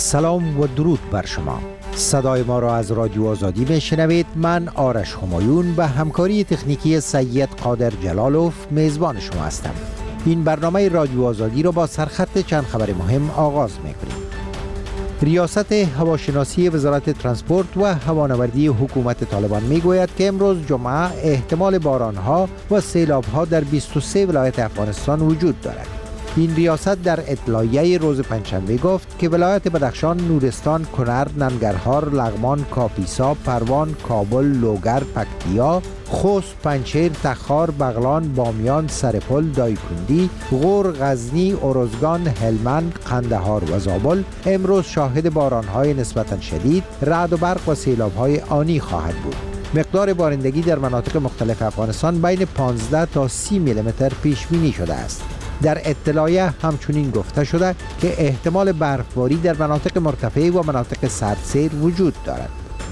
سلام و درود بر شما. صدای ما را از رادیو آزادی میشنوید. من آرش همایون به همکاری تکنیکی سید قادر جلالوف میزبان شما هستم. این برنامه رادیو آزادی را با سرخط چند خبر مهم آغاز میکنیم. ریاست هواشناسی وزارت ترانسپورت و هوانوردی حکومت طالبان میگوید که امروز جمعه احتمال بارانها و سیلابها در 23 ولایت افغانستان وجود دارد. این ریاست در اطلاعیه روز پنجشنبه گفت که ولایت بدخشان، نورستان، کنر، ننگرهار، لغمان، کاپیسا، پروان، کابل، لوگر، پکتیا، خوست، پنجشیر، تخار، بغلان، بامیان، سرپل، دایکنڈی، غور، غزنی، ارزگان، هلمند، قندهار و زابل امروز شاهد بارانهای نسبتاً شدید، رعد و برق و سیلابهای آنی خواهد بود. مقدار بارندگی در مناطق مختلف افغانستان بین 15 تا 30 میلیمتر پیش بینی شده است. در اطلاعیه همچنین گفته شده که احتمال برفباری در مناطق مرتفع و مناطق سردسیر وجود دارد.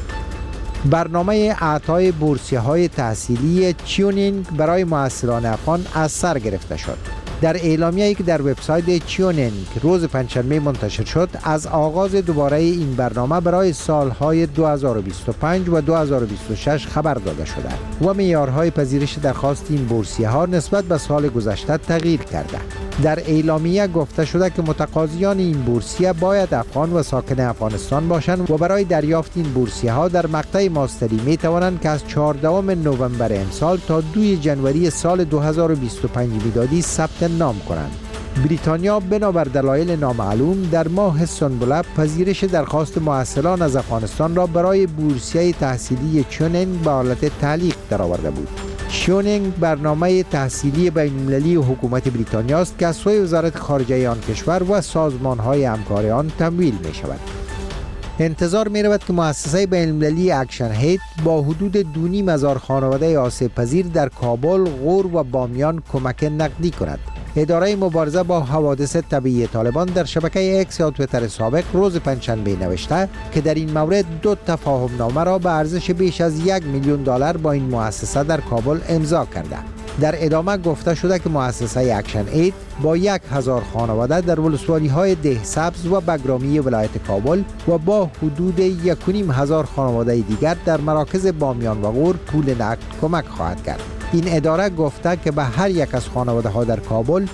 برنامه اعطای بورسیه‌های تحصیلی چیونینگ برای محصلان افغان از سر گرفته شد. در اعلامیه‌ای که در وبسایت چیونینگ روز پنجشنبه منتشر شد، از آغاز دوباره این برنامه برای سالهای 2025 و 2026 خبر داده شده و معیارهای پذیرش درخواست این بورسیه‌ها نسبت به سال گذشته تغییر کرده. در اعلامیه گفته شده که متقاضیان این بورسیه باید افغان و ساکن افغانستان باشند و برای دریافت این بورسیه‌ها در مقطع ماستری می توانند که از 14 نوامبر امسال تا 2 جنوری سال 2025 میلادی ثبت نام کنند. بریتانیا بنابر دلایل نامعلوم در ماه سنبله پذیرش درخواست محصلان از افغانستان را برای بورسیه تحصیلی چیونینگ به حالت تعلیق درآورده بود. چیونینگ برنامه تحصیلی بین‌المللی حکومت بریتانیا است که از سوی وزارت خارجه آن کشور و سازمان‌های همکار آن تمویل می‌شود. انتظار می‌رود که مؤسسه بین‌المللی اکشن هید با حدود 2,500 خانواده آسیب‌پذیر در کابل، غور و بامیان کمک نقدی کند. اداره مبارزه با حوادث طبیعی طالبان در شبکه اکس یا تویتر سابق روز پنجشنبه نوشته که در این مورد 2 تفاهم نامه را به ارزش بیش از $1,000,000 با این مؤسسه در کابل امضا کرده. در ادامه گفته شده که مؤسسه اکشن اید با 1,000 خانواده در ولسوالی‌های ده سبز و بگرامی ولایت کابل و با حدود 1,500 خانواده دیگر در مراکز بامیان و غور پول نقد کمک خواهد کرد. این اداره گفته که به هر یک از خانواده ها در کابل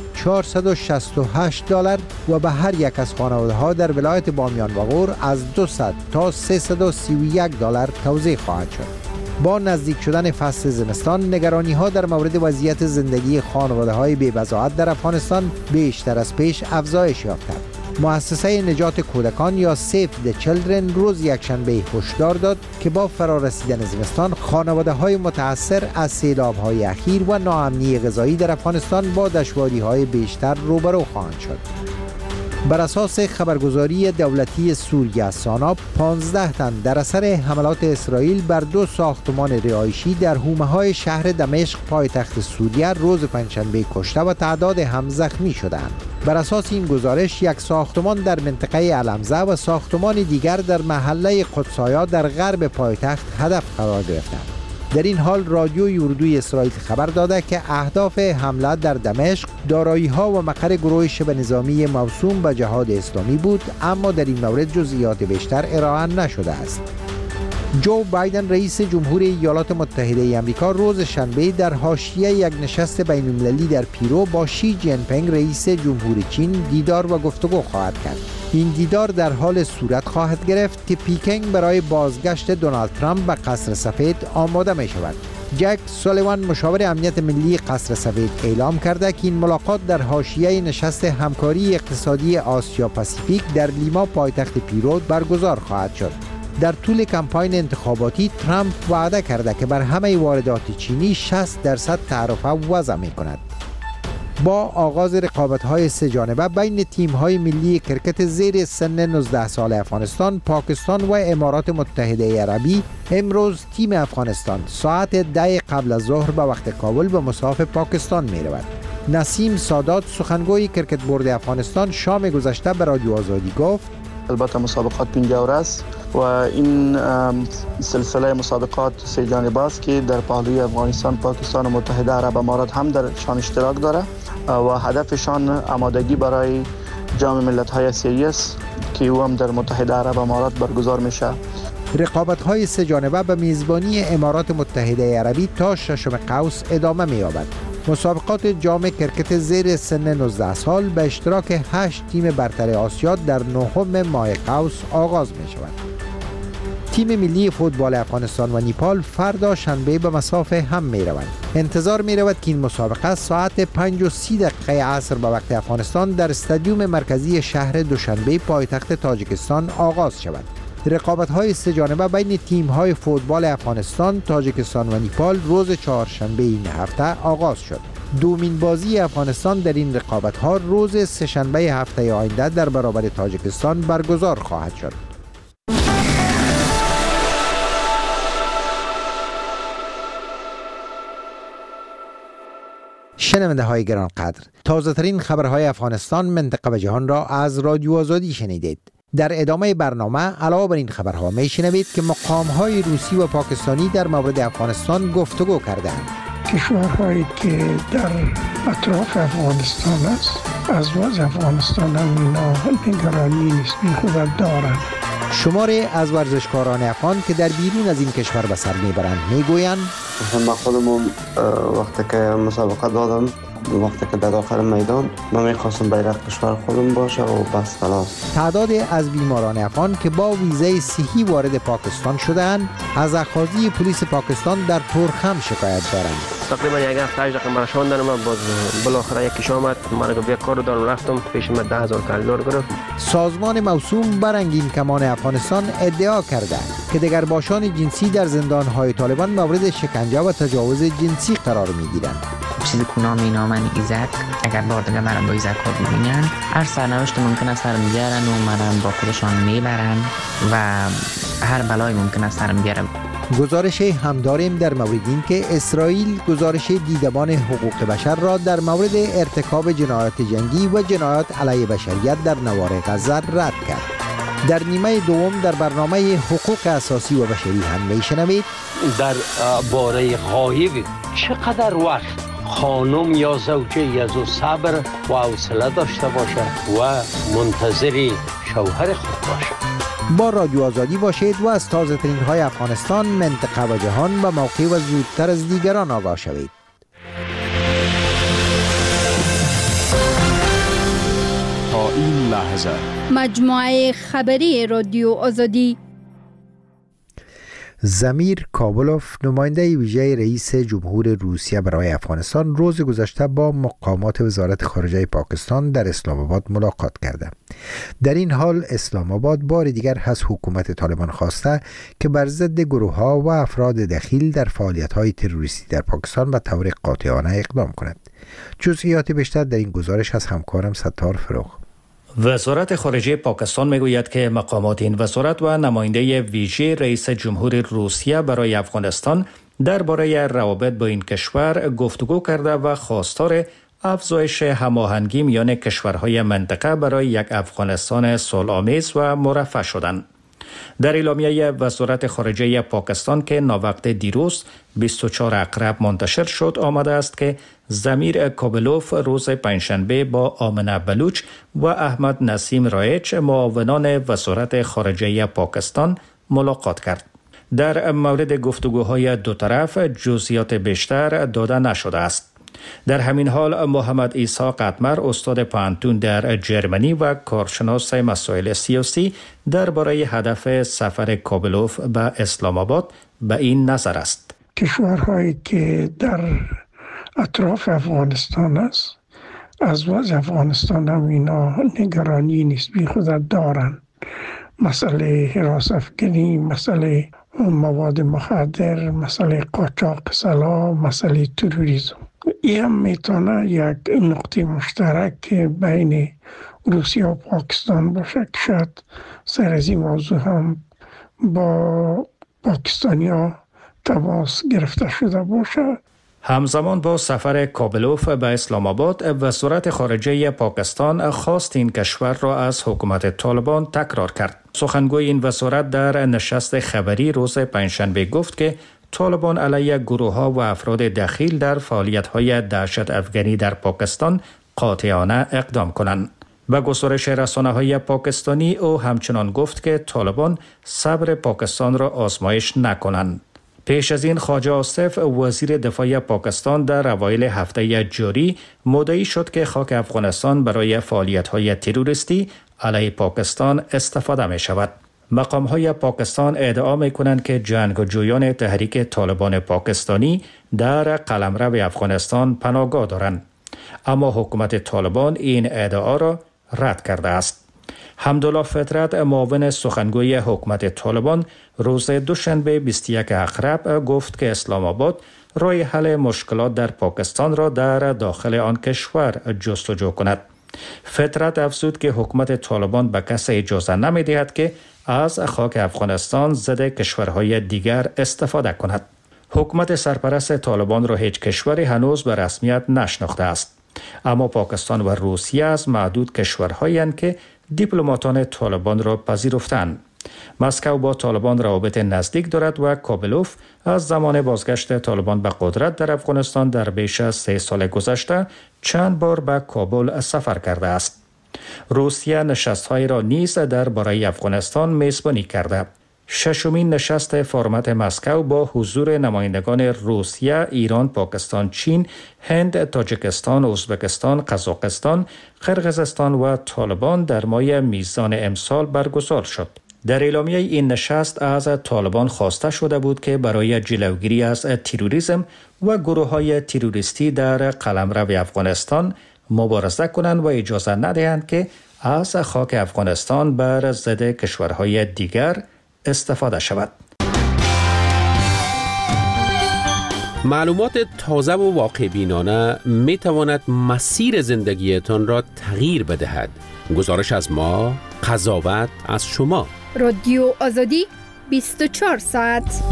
$468 و به هر یک از خانواده ها در ولایت بامیان و غور از 200 تا $331 توزیع خواهد شد. با نزدیک شدن فصل زمستان، نگرانی ها در مورد وضعیت زندگی خانواده های بی‌بضاعت در افغانستان بیشتر از پیش افزایش یافته. مؤسسه نجات کودکان یا سیف د چیلدرن روز یکشنبه هشدار داد که با فرارسیدن زمستان خانواده‌های متأثر از سیلاب‌های اخیر و ناامنی غذایی در افغانستان با دشواری‌های بیشتر روبرو خواهند شد. بر اساس خبرگزاری دولتی سوریه سانا، 15 تن در اثر حملات اسرائیل بر 2 ساختمان رهایشی در حومه‌های شهر دمشق پایتخت سوریه روز پنجشنبه کشته و تعداد هم زخمی شدند. بر اساس این گزارش، یک ساختمان در منطقه علمزه و ساختمان دیگر در محله قدسایا در غرب پایتخت هدف قرار گرفتند. در این حال رادیوی اردوی اسرائیل خبر داده که اهداف حمله در دمشق دارایی‌ها و مقر گروه شبه نظامی موسوم به جهاد اسلامی بود، اما در این مورد جزئیات بیشتر ارائه نشده است. جو بایدن رئیس جمهور ایالات متحده آمریکا روز شنبه در حاشیه یک نشست بین‌المللی در پیرو با شی جین پینگ رئیس جمهور چین دیدار و گفتگو خواهد کرد. این دیدار در حال صورت خواهد گرفت که پیکینگ برای بازگشت دونالد ترامپ به قصر سفید آماده می شود. جک سولیوان مشاور امنیت ملی قصر سفید اعلام کرده که این ملاقات در حاشیه نشست همکاری اقتصادی آسیا پاسیفیک در لیما پایتخت پیرو برگزار خواهد شد. در طول کمپاین انتخاباتی ترامپ وعده کرده که بر همه واردات چینی 60% تعرفه وضع می کند. با آغاز رقابت‌های 3 جانبه بین تیم‌های ملی کرکت زیر سن 19 سال افغانستان، پاکستان و امارات متحده عربی، امروز تیم افغانستان ساعت 10 قبل از ظهر به وقت کابل به مساف پاکستان می‌رود. نسیم سادات سخنگوی کرکت بورد افغانستان شام گذشته به رادیو آزادی گفت: البته مسابقات 50 است و این سلسله مسابقات 3 جانبه است که در پهلوی افغانستان، پاکستان و متحده عرب امارات هم درشان اشتراک داره و هدفشان آمادگی برای جام ملت‌های آسیایی است که او هم در متحده عرب امارات برگزار میشه. رقابت‌های سه جانبه به میزبانی امارات متحده عربی تا 6 قوس ادامه می‌یابد. مسابقات جام کرکت زیر سن 19 سال به اشتراک 8 تیم برتر آسیا در 9 ماه قوس آغاز می‌شود. تیم ملی فوتبال افغانستان و نیپال فردا شنبه به مسافه هم می‌روند. انتظار می‌رود که این مسابقه ساعت 5:30 عصر به وقت افغانستان در استادیوم مرکزی شهر دوشنبه پایتخت تاجیکستان آغاز شود. رقابت‌های سه جانبه بین تیم‌های فوتبال افغانستان، تاجیکستان و نیپال روز چهارشنبه این هفته آغاز شد. دومین بازی افغانستان در این رقابت‌ها روز سه‌شنبه هفته آینده در برابر تاجیکستان برگزار خواهد شد. شنونده های گرانقدر، تازه ترین خبرهای افغانستان، منطقه و جهان را از رادیو آزادی شنیدید. در ادامه برنامه علاوه بر این خبرها می شنوید که مقام‌های روسی و پاکستانی در مورد افغانستان گفتگو کردند. کشورهایی که در اطراف افغانستان است از وضع افغانستان هم اینا نگرانی نسبی خود دارند. شماری از ورزشکاران افغان که در بیرون از این کشور به سر میبرند میگویند من خودم وقتی که مسابقه دادم، وقتی که در داخل میدان من میخواستم بیرق کشور خودم باشه و بس خلاص. تعداد از بیماران افغان که با ویزه صحی وارد پاکستان شدند از اخاذی پلیس پاکستان در تورخم شکایت دارند. تقریبا یک هفته 8 دقیقه رساندن، من باز بالاخره یکیش آمد، من یک کار دارم رفتم، پیش من 10,000 دلار گرفت. سازمان موسوم بر رنگین کمان افغانستان ادعا کرده که دگرباشان جنسی در زندان‌های طالبان مورد شکنجه و تجاوز جنسی قرار می‌گیرند. چیزی که نام اینامن ایزک، اگر بار دیگه مرم با ایزک ها ببینن هر سرنوشت ممکن است سرم بیارن و مرم با خودشان میبرن و هر بلای ممکن است سرم بیارن. گزارش هم داریم در مورد این که اسرائیل گزارش دیدبان حقوق بشر را در مورد ارتکاب جنایات جنگی و جنایات علیه بشریت در نوار غزه رد کرد. در نیمه دوم در برنامه حقوق اساسی و بشری هم میشنوید در باره غایب چقدر وقت خانم یا زوجه از او صبر و حوصله داشته باشد و منتظر شوهر خود باشد. با رادیو آزادی باشید و از تازه ترین های افغانستان، منطقه و جهان به موقع و زودتر از دیگران آگاه شوید. تا این لحظه مجموعه خبری رادیو آزادی. زمیر کابلوف، نماینده ویژه رئیس جمهور روسیه برای افغانستان، روز گذشته با مقامات وزارت خارجه پاکستان در اسلام آباد ملاقات کرده. در این حال اسلام آباد بار دیگر از حکومت طالبان خواسته که بر ضد گروه‌ها و افراد دخیل در فعالیت‌های تروریستی در پاکستان به طور قاطعانه اقدام کند. جزئیات بیشتر در این گزارش از همکارم ستار فروغ. وزارت خارجه پاکستان میگوید که مقامات این وزارت و نماینده ویژه رئیس جمهور روسیه برای افغانستان درباره روابط با این کشور گفتگو کرده و خواستار افزایش هماهنگی میان کشورهای منطقه برای یک افغانستان صلح‌آمیز و مرفه شدند. در اعلامیه وزارت خارجه پاکستان که ناوقت دیروز 24 اقرب منتشر شد آمده است که زمیر کابلوف روز پنجشنبه با آمنه بلوچ و احمد نسیم رایچ معاونان وزارت خارجه پاکستان ملاقات کرد. در مورد گفتگوهای دو طرف جزئیات بیشتر داده نشده است. در همین حال محمد عیسی قطمر، استاد پانتون در جرمنی و کارشناس مسائل سیاسی، درباره هدف سفر کابلوف به اسلام آباد به این نظر است. کشورهایی که در اطراف افغانستان است از وضع افغانستان هم اینا نگرانی نسبی خود دارند. مسئله حراس افکنی، مسئله مواد مخدر، مسئله قاچاق سلاح، مسئله تروریسم. این هم میتونه یک نقطه مشترک بین روسیه و پاکستان باشه که شاید سر از این موضوع هم با پاکستانی ها تماس گرفته شده باشه. همزمان با سفر کابلوف به اسلام آباد، وزارت خارجه پاکستان خواست این کشور را از حکومت طالبان تکرار کرد. سخنگوی این وزارت در نشست خبری روز پنجشنبه گفت که طالبان علیه گروه‌ها و افراد دخیل در فعالیت‌های دهشت افغانی در پاکستان قاطعانه اقدام کنند. به گزارش رسانه‌های پاکستانی او همچنان گفت که طالبان صبر پاکستان را آزمایش نکنند. پیش از این خواجه آصف وزیر دفاع پاکستان در اوایل هفته جاری مدعی شد که خاک افغانستان برای فعالیت‌های تروریستی علیه پاکستان استفاده می شود. مقام‌های پاکستان ادعا می‌کنند که جنگجویان تحریک طالبان پاکستانی در قلمرو افغانستان پناهگاه دارند، اما حکومت طالبان این ادعا را رد کرده است. حمدالله فطرت معاون سخنگوی حکومت طالبان روز دوشنبه 21 اقرب گفت که اسلام آباد راه حل مشکلات در پاکستان را در داخل آن کشور جستجو کند. فطرت افزود که حکومت طالبان به کسی اجازه نمی‌دهد که از خاک افغانستان ضد کشورهای دیگر استفاده کند. حکومت سرپرست طالبان را هیچ کشوری هنوز به رسمیت نشناخته است، اما پاکستان و روسیه از معدود کشورهایی هستند که دیپلماتان طالبان را پذیرفتند. مسکو با طالبان روابط نزدیک دارد و کابلوف از زمان بازگشت طالبان به قدرت در افغانستان در بیش از 3 سال گذشته چند بار به کابل سفر کرده است. روسیه نشست‌های را نیز درباره افغانستان میزبانی کرده. ششمین نشست فرمت مسکو با حضور نمایندگان روسیه، ایران، پاکستان، چین، هند، تاجیکستان، ازبکستان، قزاقستان، قرقیزستان و طالبان در ماه میزان امسال برگزار شد. در اعلامیه این نشست از طالبان خواسته شده بود که برای جلوگیری از تروریسم و گروه‌های تروریستی در قلمرو افغانستان مبارزه کنند و اجازه ندهند که از خاک افغانستان بر ضد کشورهای دیگر استفاده شود. معلومات تازه و واقع بینانه می تواند مسیر زندگیتان را تغییر بدهد. گزارش از ما، قضاوت از شما. رادیو آزادی 24 ساعت.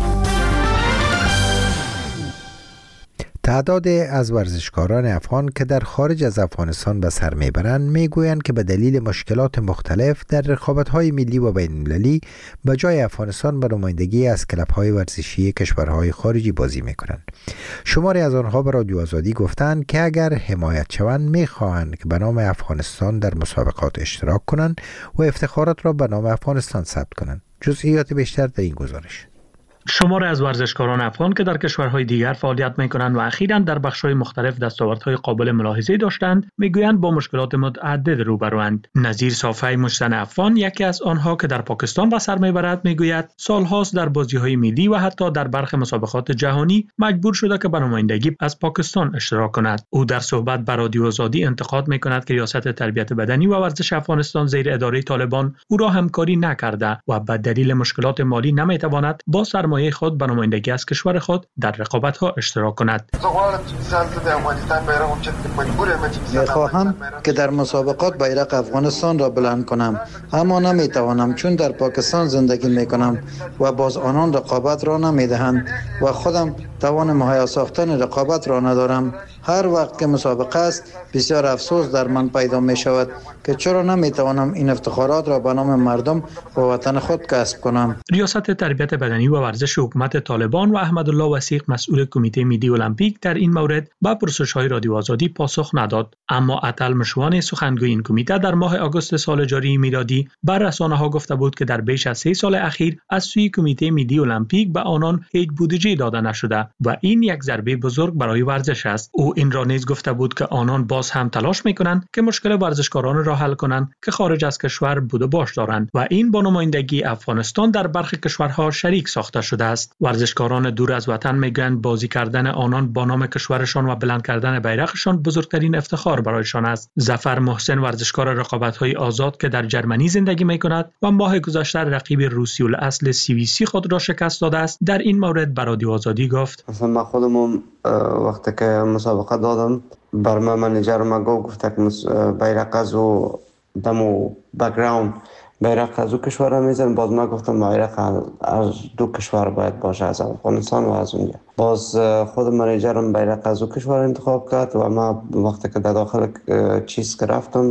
تعداد از ورزشکاران افغان که در خارج از افغانستان به سر میبرند میگویند که به دلیل مشکلات مختلف در رقابت‌های ملی و بین‌المللی به جای افغانستان به نمایندگی از کلب‌های ورزشی کشورهای خارجی بازی میکنند. شماری از آنها به رادیو آزادی گفتند که اگر حمایت شوند میخواهند که به نام افغانستان در مسابقات اشتراک کنند و افتخارات را به نام افغانستان ثبت کنند. جزئیات بیشتر در این گزارش. شماری از ورزشکاران افغان که در کشورهای دیگر فعالیت می‌کنند و اخیراً در بخش‌های مختلف دستاوردهای قابل ملاحظه داشتند، می‌گویند با مشکلات متعدد روبروند. نظیر صافی مجتن افغان، یکی از آنها که در پاکستان به سر می‌برد، می‌گوید سال‌هاست در بازی‌های ملی و حتی در برخی مسابقات جهانی مجبور شده که به نمایندگی از پاکستان اشتراک کند. او در صحبت با رادیو آزادی انتقاد می‌کند که ریاست تربیت بدنی و ورزش افغانستان زیر اداره طالبان او را همکاری نکرده و به دلیل مشکلات مالی نمی‌تواند با سرمایه خود به نمایندگی از کشور خود در رقابت‌ها اشتراک کند. می‌خواهم که در مسابقات بیرق افغانستان را بلند کنم، اما نمی‌توانم چون در پاکستان زندگی می‌کنم و باز آنان رقابت را نمی‌دهند و خودم توان مهیا ساختن رقابت را ندارم. هر وقت که مسابقه است بسیار افسوس در من پیدا می شود که چرا نمی توانم این افتخارات را به نام مردم و وطن خود کسب کنم. ریاست تربیت بدنی و ورزش حکومت طالبان و احمدالله وثیق مسئول کمیته ملی المپیک در این مورد به پرسش‌های رادیو آزادی پاسخ نداد، اما عطل مشوان سخنگوی این کمیته در ماه آگوست سال جاری میلادی بر رسانه‌ها گفته بود که در بیش از 3 سال اخیر از سوی کمیته ملی المپیک به آنان هیچ بودجه داده نشده و این یک ضربه بزرگ برای ورزش است. او این را نیز گفته بود که آنان باز هم تلاش می‌کنند که مشکل ورزشکاران را حل کنند که خارج از کشور بود و باش دارند و این با نمایندگی افغانستان در برخی کشورها شریک ساخته شده است. ورزشکاران دور از وطن میگویند بازی کردن آنان با نام کشورشان و بلند کردن بیرقشان بزرگترین افتخار برایشان است. ظفر محسن ورزشکار رقابت‌های آزاد که در جرمنی زندگی می‌کند و ماه گذشته رقیب روسی الاصل CVC خود را شکست داده است، در این مورد به رادیو آزادی گفت: من خودم وقتی که مسابقه دادم بر من منیجر گفت که بیرق از او دمو بک‌گراند بیرق از او کشور میزن. باز من گفتم بیرق از 2 کشور باید باشه، از افغانستان و از اونجا. باز خود منیجرم بیرق از او کشور انتخاب کرد و من وقتی که در داخل چیز که رفتم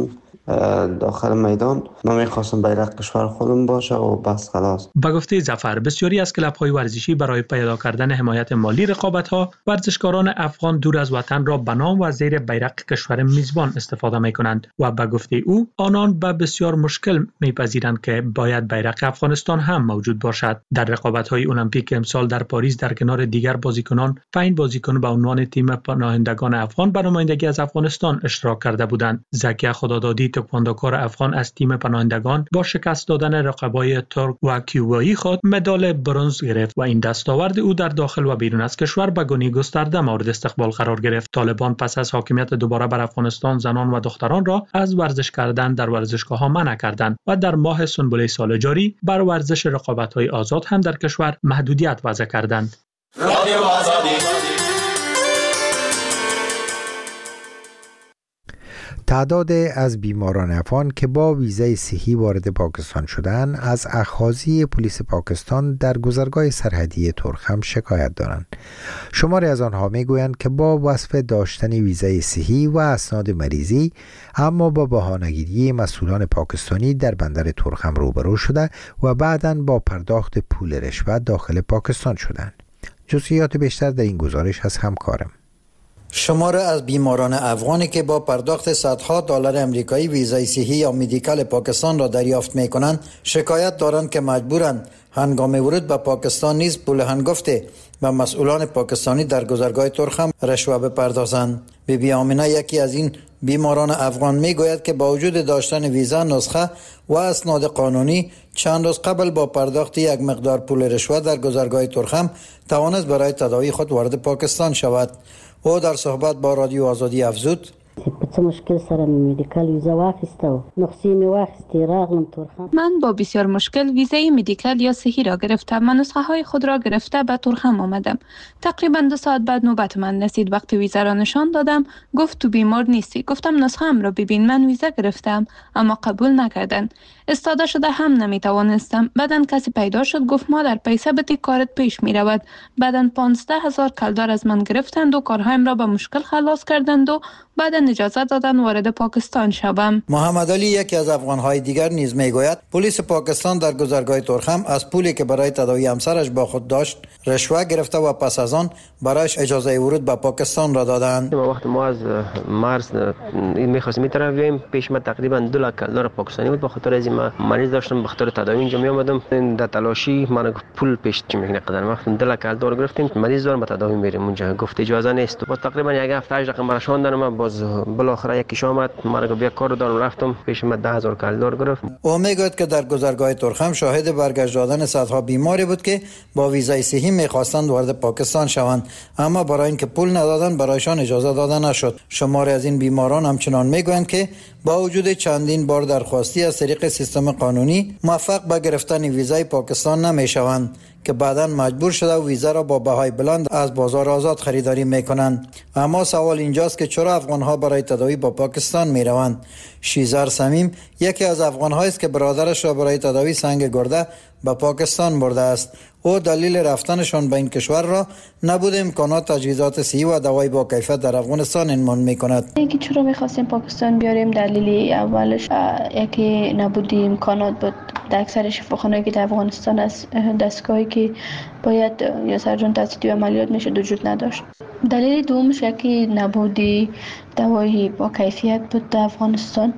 داخل میدان. من میخواستم بیرق کشور خودم باشه و بس خلاص. به گفته ظفر، بسیاری از کلب‌های ورزشی برای پیدا کردن حمایت مالی رقابت‌ها، ورزشکاران افغان دور از وطن را به نام و زیر بیرق کشور میزبان استفاده می‌کنند و به گفته او آنان به بسیار مشکل می‌پذیرند که باید بیرق افغانستان هم موجود باشد. در رقابت‌های المپیک امسال در پاریس در کنار دیگر بازیکنان، 5 بازیکن به عنوان تیم پناهندگان افغان به نمایندگی از افغانستان اشتراک کرده بودند. زکی خدادادی تکواندوکار افغان از تیم پناهندگان با شکست دادن رقبای ترک و کیوبایی خود مدال برنز گرفت و این دستاورد او در داخل و بیرون از کشور به گونه‌ای گسترده مورد استقبال قرار گرفت. طالبان پس از حاکمیت دوباره بر افغانستان زنان و دختران را از ورزش کردن در ورزشگاه‌ها منع کردند و در ماه سنبله سال جاری بر ورزش رقابت‌های آزاد هم در کشور محدودیت وضع کردند. تعداد از بیماران افغان که با ویزای صحی وارد پاکستان شدند از اخاذی پلیس پاکستان در گذرگاه سرحدی ترخم شکایت دارند. شماری از آنها میگویند که با وصف داشتن ویزای صحی و اسناد مریضی اما با بهانه‌گیری مسئولان پاکستانی در بندر ترخم روبرو شده و بعداً با پرداخت پول رشوه داخل پاکستان شدند. جزئیات بیشتر در این گزارش از همکارم. شمار از بیماران افغانی که با پرداخت صدها دلار امریکایی ویزای صحی یا مدیکال پاکستان را دریافت می‌کنند شکایت دارند که مجبورند هنگام ورود به پاکستان نیز پول هنگفته و مسئولان پاکستانی در گذرگاه ترخم رشوه بپردازند. بیبی آمینه یکی از این بیماران افغان میگوید که با وجود داشتن ویزا، نسخه و اسناد قانونی چند روز قبل با پرداخت یک مقدار پول رشوه در گذرگاه ترخم توانست برای تداوی خود وارد پاکستان شود. او در صحبت با رادیو آزادی افزود: څه مشکل سره مدیکال ویزا واخیسته نسخه می واخیستی راغلم ترخم. من با بسیار مشکل ویزای مدیکال یا صحی را گرفتم و نسخه های خود را گرفته به ترخم آمدم. تقریبا 2 ساعت بعد نوبت من رسید. وقتی ویزا را نشان دادم گفت تو بیمار نیستی. گفتم نسخه ام را ببین، من ویزا گرفتم، اما قبول نکردن. استاده شده هم نمیتوانستم. بعدن کسی پیدا شد گفت ما در پیسه بتی کارت پیش می رود. بعدن 15,000 کلدار از من گرفتند و کارهایم را به مشکل خلاص کردند و بعدن اجازه دادن وارد پاکستان شوم. محمد علی یکی از افغان‌های دیگر نیز میگوید پلیس پاکستان در گذرگاه ترخم از پولی که برای تداوی همسرش با خود داشت رشوه گرفته و پس از آن برایش اجازه ورود به پاکستان را دادند. وقتی ما از مارس می‌خواستیم می‌ترویم پیش ما تقریبا 2 لک دلار پاکستانی بود. به خاطر از من مریض داشتم، به خاطر تداوی اینجا می اومدم. در تلاشی من پول پیش چی میگن قدر وقتی 2 لک دلار گرفتیم مریض دارم به تداوی میریم اونجا. گفت اجازه نیست. با تقریبا یک هفته 8 دقیقه مرشوندن من باز بالاخره یکیش آمد، من گفت بیا کار دارم، رفتم پیش من 10,000 کلدار گرفت. او میگوید که در گذرگاه ترخم شاهد برگشت دادن صدها بیماری بود که با ویزای صحی میخواستند وارد پاکستان شوند، اما برای اینکه پول ندادن برایشان اجازه داده نشد. شماری از این بیماران همچنان میگویند که با وجود چندین بار درخواستی از طریق سیستم قانونی موفق به گرفتن ویزای پاکستان نمیشوند که بعداً مجبور شده و ویزا را با بهای بلند از بازار آزاد خریداری میکنند. اما سوال اینجاست که چرا افغانها برای تداوی با پاکستان میروند؟ شیزار سمیم یکی از افغانهایی است که برادرش را برای تداوی سنگ گرده به پاکستان برده است. او دلیل رفتنشان به این کشور را نبود امکانات تجهیزات صحی و دوای با کیفیت در افغانستان عنوان میکند. یکی چرا میخواستیم پاکستان بیاریم؟ دلیل اولش یکی نبود امکانات بود. در اکثر شفاخانه‌ای که در افغانستان است دستگاهی که باید یا سرجان تحصیلی و عملیات میشه وجود نداشت. دلیل دومش یکی نبودی دوای با کیفیت بود در افغانستان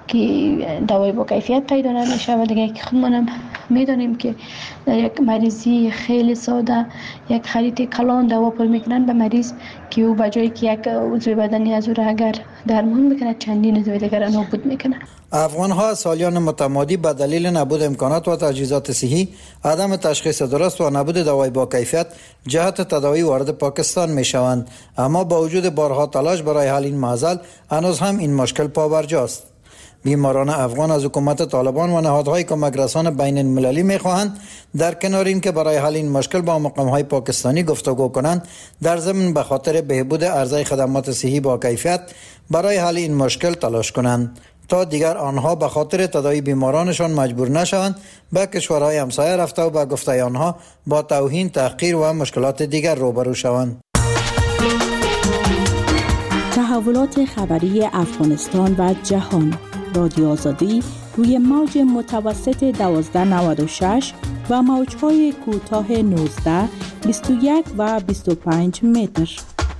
که دوای با کیفیت پیدا نمیشه و دیگه که خودمونم میدونیم که در یک مریضی خیلی ساده یک خرید کلان دوا پر میکنن به مریض که او بجایی که یک عضو بدنی از او را اگر درمان میکنه چندین عضو دیگر نابود میکنه. افغان‌ها سالیان متمادی به دلیل نبود امکانات و تجهیزات صحی، عدم تشخیص درست و نبود دوای با کیفیت جهت تداوی وارد پاکستان میشوند، اما با وجود بارها تلاش برای حل این معضل هنوز هم این مشکل پابرجاست. بیماران افغان از حکومت طالبان و نهادهای کمک رسان بین المللی میخواهند در کنار این که برای حل این مشکل با مقامهای پاکستانی گفتگو کنند، در ضمن به خاطر بهبود عرضه خدمات صحی با کیفیت برای حل این مشکل تلاش کنند تا دیگر آنها به خاطر تداوی بیمارانشان مجبور نشوند به کشورهای همسایه رفته و به گفته آنها با توهین، تحقیر و مشکلات دیگر روبرو شوند. تحولات خبری افغانستان و جهان رادیو آزادی روی موج متوسط 1296 و موج‌های کوتاه 19، 21 و 25 متر.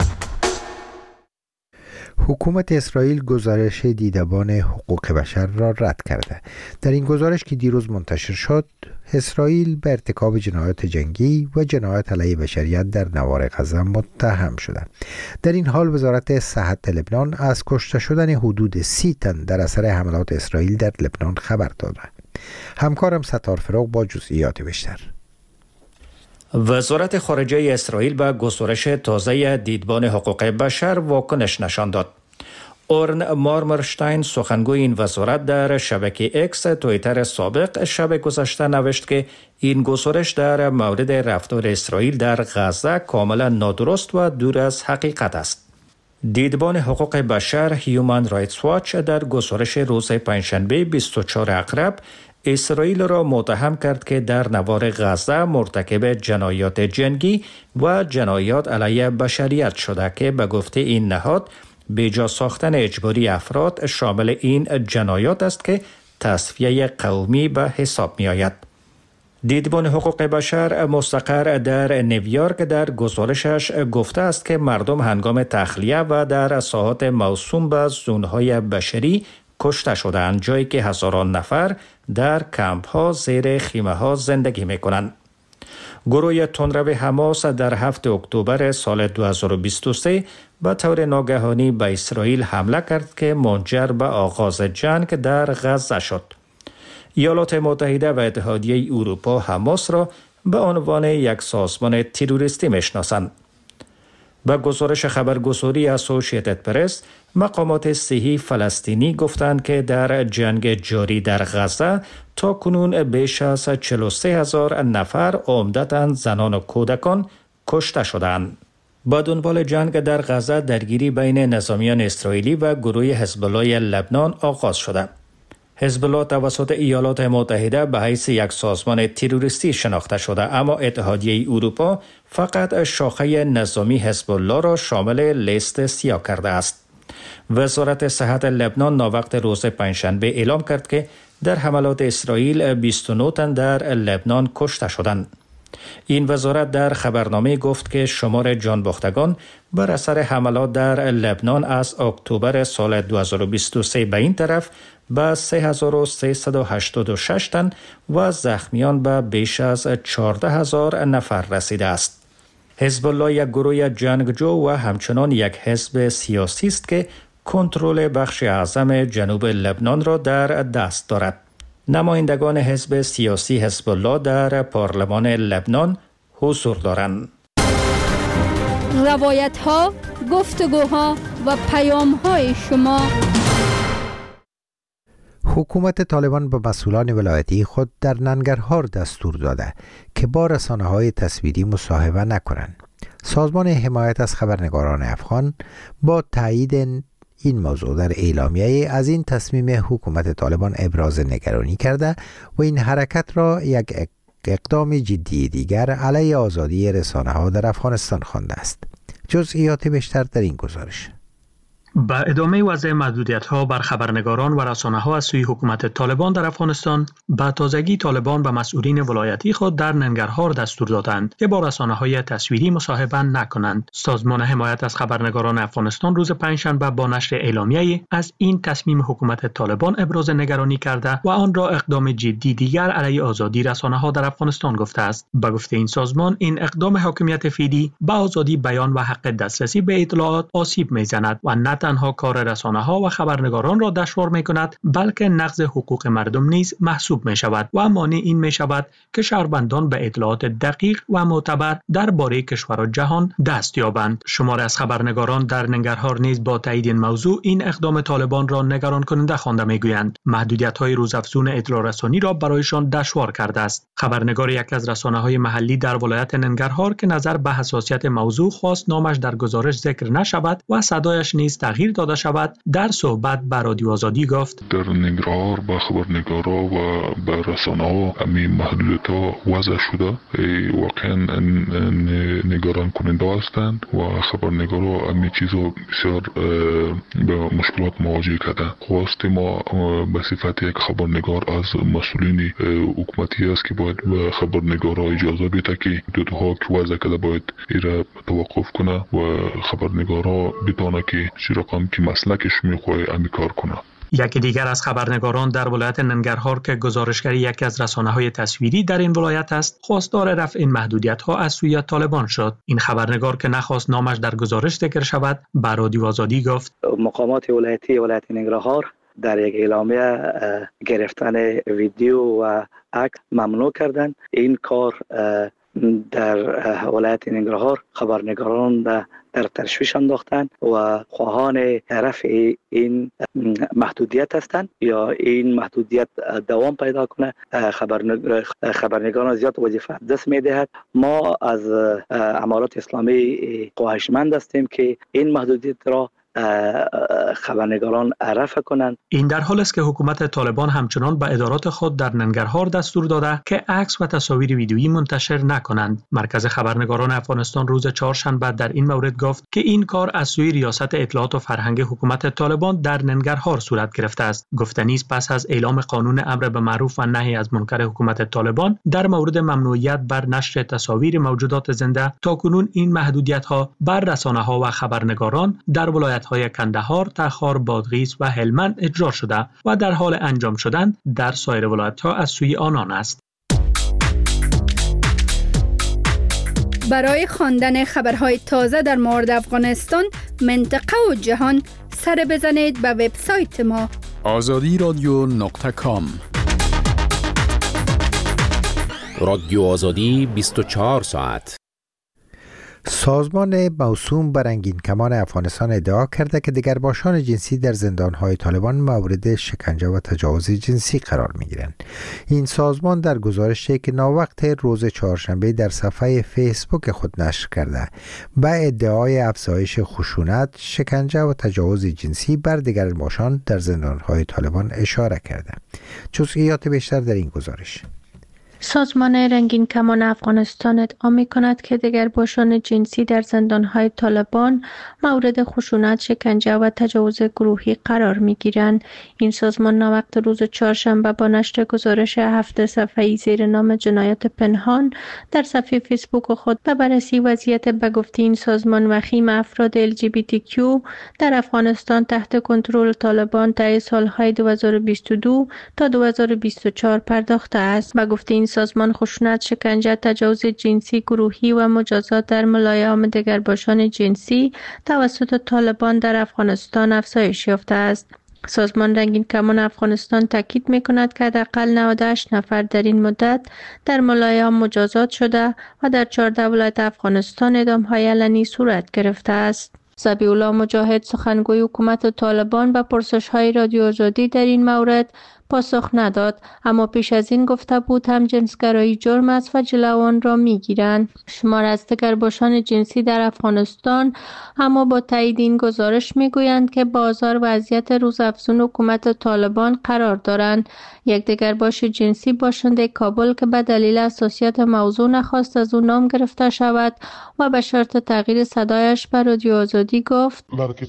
حکومت اسرائیل گزارش دیدبان حقوق بشر را رد کرده. در این گزارش که دیروز منتشر شد، اسرائیل به ارتکاب جنایات جنگی و جنایات علیه بشریت در نوار غزه متهم شده. در این حال وزارت صحت لبنان از کشته شدن حدود 30 تن در اثر حملات اسرائیل در لبنان خبر داده. همکارم ستار فروغ با جزئیات بیشتر. وزارت خارجه اسرائیل به گزارش تازه دیدبان حقوق بشر واکنش نشان داد. اورن مارمرشتاین سخنگوی این وزارت در شبکه اکس توییتر سابق شب گذشته نوشت که این گزارش در مورد رفتار اسرائیل در غزه کاملا نادرست و دور از حقیقت است. دیدبان حقوق بشر هیومن رایتس واچ در گزارش روز پنجشنبه 24 اکتبر اسرائیل را متهم کرد که در نوار غزه مرتکب جنایات جنگی و جنایات علیه بشریت شده که به گفته این نهاد بیجا ساختن اجباری افراد شامل این جنایات است که تصفیه قومی به حساب می آید. دیدبان حقوق بشر مستقر در نیویورک در گزارشش گفته است که مردم هنگام تخلیه و در ساحات موسوم به زونهای بشری کشته شدند، جایی که هزاران نفر در کمپ ها زیر خیمه ها زندگی می کنند. گروه تندرو حماس در 7 اکتبر سال 2023 به طور ناگهانی به اسرائیل حمله کرد که منجر به آغاز جنگ در غزه شد. ایالات متحده و اتحادیه اروپا حماس را به عنوان یک سازمان تروریستی میشناسند. به گزارش خبرگزاری اسوسییتد پرس، مقامات صحی فلسطینی گفتند که در جنگ جاری در غزه تا کنون بیش از 43,000 نفر عمدتاً زنان و کودکان کشته شدند. با دنبال جنگ در غزه درگیری بین نظامیان اسرائیلی و گروه حزب الله لبنان آغاز شده. حزب الله توسط ایالات متحده به حیث یک سازمان تروریستی شناخته شده، اما اتحادیه اروپا فقط شاخه نظامی حزب الله را شامل لیست سیاه کرده است. وزارت صحت لبنان ناوقت روز پنجشنبه اعلام کرد که در حملات اسرائیل 29 تن در لبنان کشته شدند. این وزارت در خبرنامه گفت که شمار جانباختگان بر اثر حملات در لبنان از اکتبر سال 2023 به این طرف به 3386 تن و زخمیان به بیش از 14,000 نفر رسیده است. حزب الله یک گروه جنگجو و همچنان یک حزب سیاسی است که کنترل بخش اعظم جنوب لبنان را در دست دارد. نمایندگان حزب سیاسی حزب الله در پارلمان لبنان حضور دارند. روایت ها، گفتگوها و پیام های شما. حکومت طالبان به مسئولان ولایتی خود در ننگرهار دستور داده که با رسانه‌های تصویری مصاحبه نکنند. سازمان حمایت از خبرنگاران افغان با تایید این موضوع در اعلامیه از این تصمیم حکومت طالبان ابراز نگرانی کرده و این حرکت را یک اقدام جدی دیگر علیه آزادی رسانه‌ها در افغانستان خوانده است. جزئیات بیشتر در این گزارش. با ادامه وضع محدودیت‌ها بر خبرنگاران و رسانه‌ها از سوی حکومت طالبان در افغانستان، با تازگی طالبان به مسئولین ولایتی خود در ننگرهار دستور دادند که با رسانه‌های تصویری مصاحبه نکنند. سازمان حمایت از خبرنگاران افغانستان روز پنجشنبه با نشر اعلامیه‌ای از این تصمیم حکومت طالبان ابراز نگرانی کرده و آن را اقدام جدی دیگر علیه آزادی رسانه‌ها در افغانستان گفته است. به گفته این سازمان، این اقدام حاکمیت فعلی به آزادی بیان و حق دسترسی به اطلاعات آسیب می‌زند و نه تنها کار رسانه‌ها و خبرنگاران را دشوار می‌کند، بلکه نقض حقوق مردم نیز محسوب می‌شود و مانع این می‌شود که شهروندان به اطلاعات دقیق و معتبر درباره کشور و جهان دست یابند. شماری از خبرنگاران در ننگرهار نیز با تایید این موضوع این اقدام طالبان را نگران کننده خوانده می‌گویند. محدودیت‌های روزافزون اطلاع رسانی را برایشان دشوار کرده است. خبرنگار یکی از رسانه‌های محلی در ولایت ننگرهار که نظر به حساسیت موضوع خواست نامش در گزارش ذکر نشود و صدایش نیز تغییر داده شود در صحبت با رادیو آزادی گفت در ننگرهار با خبرنگارا و با رسانه ها همین محدودیت ها وضع شده واقعا نگران کننده هستند و خبرنگارا همین چیزا بسیار به مشکلات مواجه کردن. خواسته ما به صفت یک خبرنگار از مسئولین حکومتی است که باید به خبرنگارا اجازه بده که حدودها که وضع کرده باید ایره توقف کنه و خبرنگارا بتونه که چه رقم که مسلکش میخواه همی کار کنه. یکی دیگر از خبرنگاران در ولایت ننگرهار که گزارشگری یکی از رسانه‌های تصویری در این ولایت است، خواستار رفع این محدودیت‌ها از سوی طالبان شد. این خبرنگار که نخواست نامش در گزارش ذکر شود، به رادیو آزادی گفت مقامات ولایتی ولایت ننگرهار در یک اعلامیه گرفتن ویدیو و عکس ممنوع کردند. این کار در ولایت ننگرهار خبرنگاران در تشویش انداختند و خواهان رفع این محدودیت هستند یا این محدودیت دوام پیدا کنه. خبرنگاران زیاد وظیفه دست میدهد. ما از امارات اسلامی خواهشمند هستیم که این محدودیت را خبرنگاران رفع کنند. این در حال است که حکومت طالبان همچنان به ادارات خود در ننگرهار دستور داده که عکس و تصاویر ویدیویی منتشر نکنند. مرکز خبرنگاران افغانستان روز چهارشنبه در این مورد گفت که این کار از سوی ریاست اطلاعات و فرهنگ حکومت طالبان در ننگرهار صورت گرفته است. گفتنی است پس از اعلام قانون امر به معروف و نهی از منکر حکومت طالبان در مورد ممنوعیت بر نشر تصاویر موجودات زنده، تاکنون این محدودیت‌ها بر رسانه‌ها و خبرنگاران در ولایت‌های کندهار، تخار، بادغیس و هلمند اجرا شده و در حال انجام شدن در سایر ولایت‌ها از سوی آنان است. برای خواندن خبرهای تازه در مورد افغانستان، منطقه و جهان، سر بزنید به وبسایت ما azadiradyo.com. رادیو آزادی 24 ساعت. سازمان موسوم به رنگین کمان افغانستان ادعا کرده که دگرباشان جنسی در زندانهای طالبان مورد شکنجه و تجاوز جنسی قرار می‌گیرند. این سازمان در گزارشی که ناوقت روز چهارشنبه در صفحه فیسبوک خود نشر کرده، به ادعای افزایش خشونت، شکنجه و تجاوز جنسی بر دگرباشان در زندانهای طالبان اشاره کرده. جزئیات بیشتر در این گزارش. سازمان رنگین کمان افغانستان ادعا می‌کند که دگرباشان جنسی در زندان‌های طالبان مورد خشونت، شکنجه و تجاوز گروهی قرار می‌گیرند. این سازمان ناوقت روز چهارشنبه با نشر گزارش 7 صفحه‌ای زیر نام جنایات پنهان در صفحه فیسبوک خود به بررسی وضعیت به گفته این سازمان وخیم افراد LGBTQ در افغانستان تحت کنترل طالبان طی سال‌های 2022 تا 2024 پرداخته است. به گفته این سازمان خشونت، شکنجه، تجاوز جنسی گروهی و مجازات در ملایام دگرباشان جنسی توسط طالبان در افغانستان افزایش یافته است. سازمان رنگین کمان افغانستان تاکید می‌کند که حداقل 98 نفر در این مدت در ملایام مجازات شده و در 14 ولایت افغانستان اعدام‌های علنی صورت گرفته است. ذبیح الله مجاهد، سخنگوی حکومت طالبان، به پرسش‌های رادیو آزادی در این مورد پاسخ نداد، اما پیش از این گفته بود هم جنسگرایی جرم است و جلو آن را می‌گیرند. شمار از دگرباشان جنسی در افغانستان اما با تایید این گزارش می‌گویند که بازار وضعیت روزافزون حکومت طالبان قرار دارند. یک دگرباش جنسی باشنده کابل که به دلیل حساسیت موضوع نخواست از او نام گرفته شود و به شرط تغییر صدایش به رادیو آزادی گفت: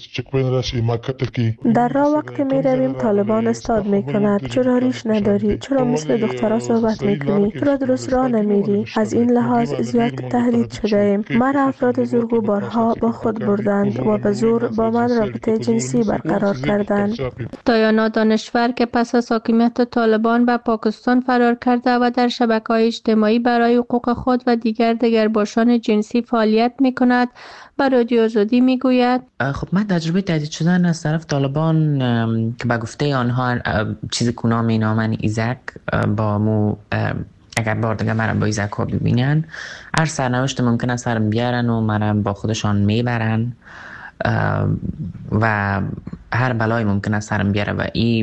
در راه وقتی می رویم طالبان استاد می کند. چرا ریش نداری؟ چرا مثل دخترها صحبت می کنی؟ چرا درست راه نمیری؟ از این لحاظ زیاد تهدید شده ایم. مرا افراد زورگو بارها با خود بردند و به زور با من رابطه جنسی برقرار کردند. دایانا دانشور که پس از حاکمیت طالبان به پاکستان فرار کرده و در شبکه‌های اجتماعی برای حقوق خود و دیگر دگرباشان جنسی فعالیت می کند، به رادیو آزادی می گوید: خب من تجربه تهدید شدن از طرف طالبان که به گفته آنها چیزی که نام اینامن ایزک با مو اگر بار دیگه مرا با ایزک ها ببینن هر سرنوشت ممکن است سرم بیارن و مرا با خودشان میبرن و هر بلای ممکن است سرم بیاره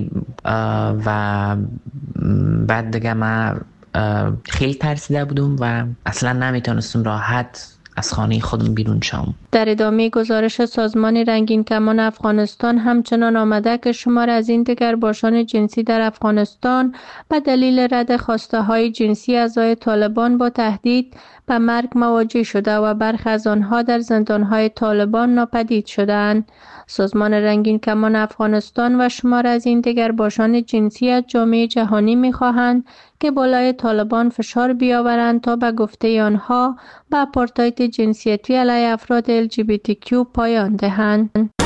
و بعد دیگه من خیلی ترسیده بودم و اصلا نمیتونستم راحت از خانه خودم بیرون شم. در ادامه گزارش سازمان رنگین کمان افغانستان همچنان آمده که شمار از این دگرباشان جنسی در افغانستان به دلیل رد خواسته های جنسی اعضای طالبان با تهدید به مرگ مواجه شده و برخی از آنها در زندانهای طالبان ناپدید شدند. سازمان رنگین کمان افغانستان و شمار از این دگرباشان جنسی از جامعه جهانی می‌خواهند که بالای طالبان فشار بیاورند تا به گفته آنها به آپارتاید جنسیتی علیه افراد LGBTQ پایان دهند.